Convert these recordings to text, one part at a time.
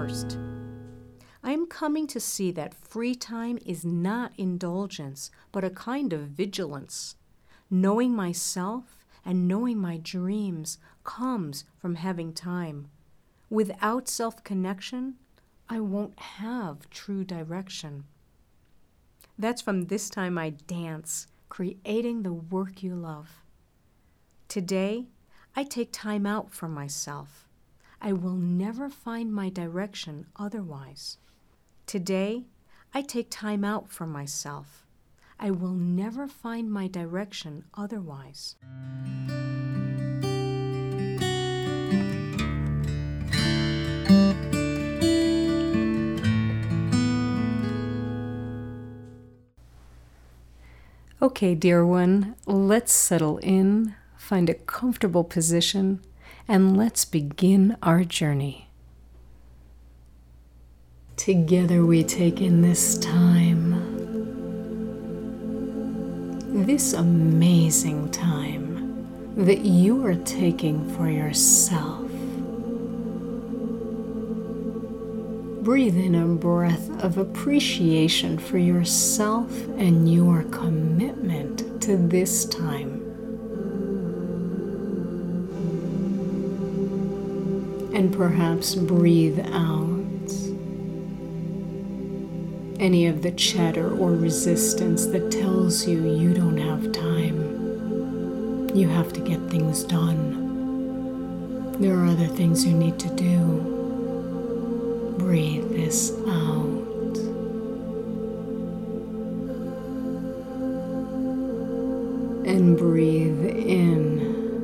first. I am coming to see that free time is not indulgence, but a kind of vigilance. Knowing myself and knowing my dreams comes from having time. Without self-connection, I won't have true direction. That's from This Time I Dance, creating the work you love. Today, I take time out for myself. I will never find my direction otherwise. Today, I take time out for myself. I will never find my direction otherwise. Okay, dear one, let's settle in, find a comfortable position, and let's begin our journey. Together we take in this time, this amazing time that you are taking for yourself. Breathe in a breath of appreciation for yourself and your commitment to this time. And perhaps breathe out any of the chatter or resistance that tells you you don't have time. You have to get things done. There are other things you need to do. Breathe this out. And breathe in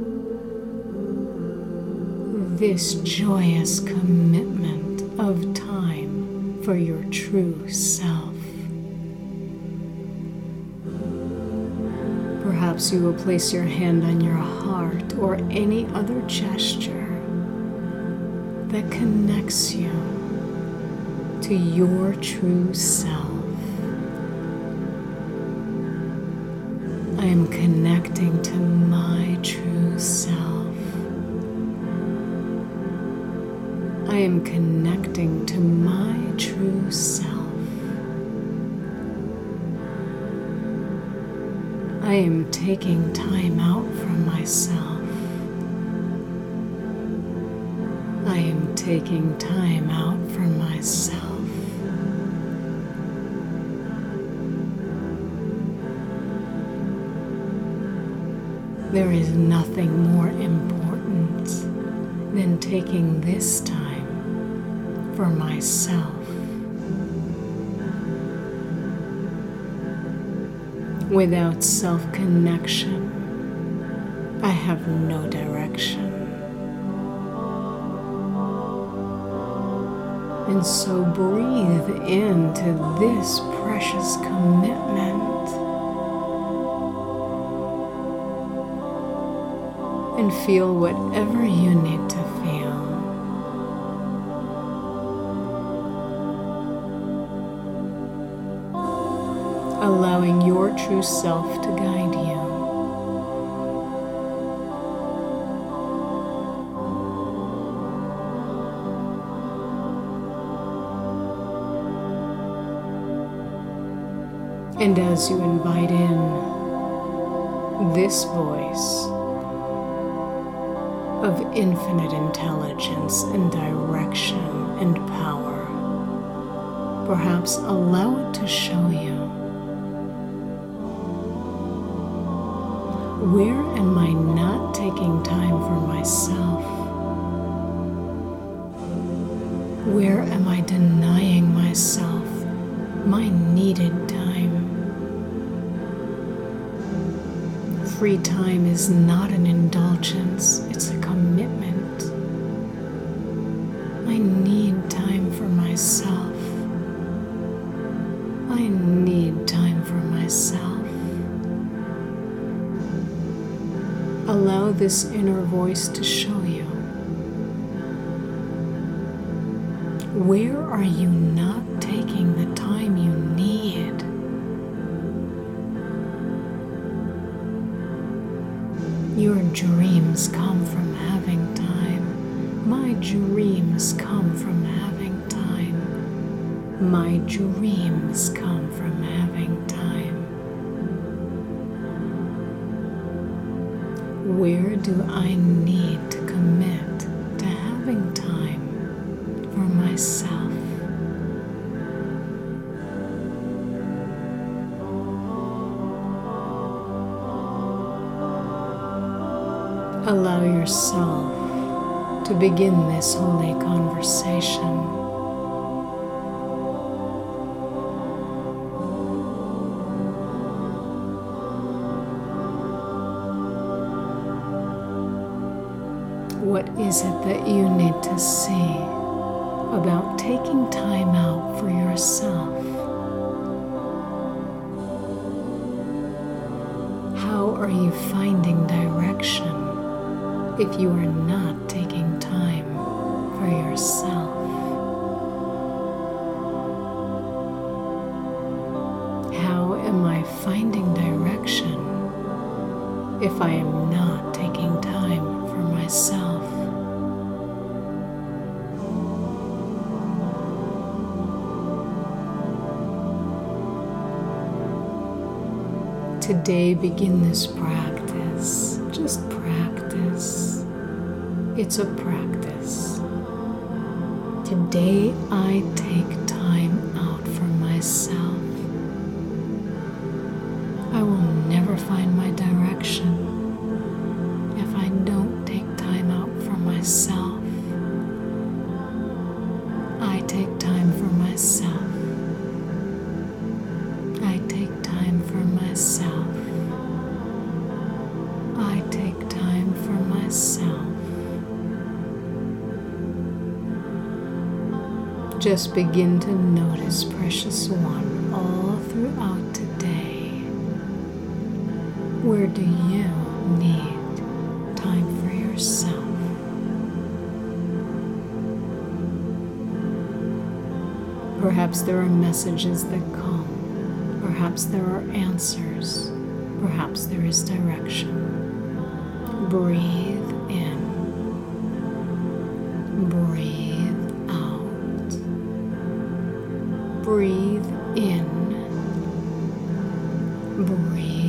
this joyous commitment of time for your true self. Perhaps you will place your hand on your heart or any other gesture that connects you to your true self. I am connecting to my true self. I am connecting to my true self. I am taking time out from myself. I am taking time out for myself. There is nothing more important than taking this time for myself. Without self-connection, I have no direction. And so breathe into this precious commitment and feel whatever you need to feel. Allowing your true self to guide you. And as you invite in this voice of infinite intelligence and direction and power, perhaps allow it to show you, where am I not taking time for myself? Where am I denying myself my needed time? Free time is not an indulgence, it's a commitment. I need time for myself. I need time for myself. Allow this inner voice to show you. Where are you not taking the time you need? Your dreams come from having time. My dreams come from having time. My dreams come from having time. Where do I need to commit to having time for myself? Allow yourself to begin this holy conversation. What is it that you need to see about taking time out for yourself? How are you finding direction if you are not taking time for yourself? How am I finding direction if I am not taking time for myself? Today, begin this practice. Just practice. It's a practice. Today, I take time out for myself. I will never find my direction if I don't take time out for myself. I take time for myself. I take time for myself. I take time for myself. Just begin to notice, precious one, all throughout today. Where do you need time for yourself? Perhaps there are messages that come. Perhaps there are answers. Perhaps there is direction. Breathe in. Breathe out. Breathe in. Breathe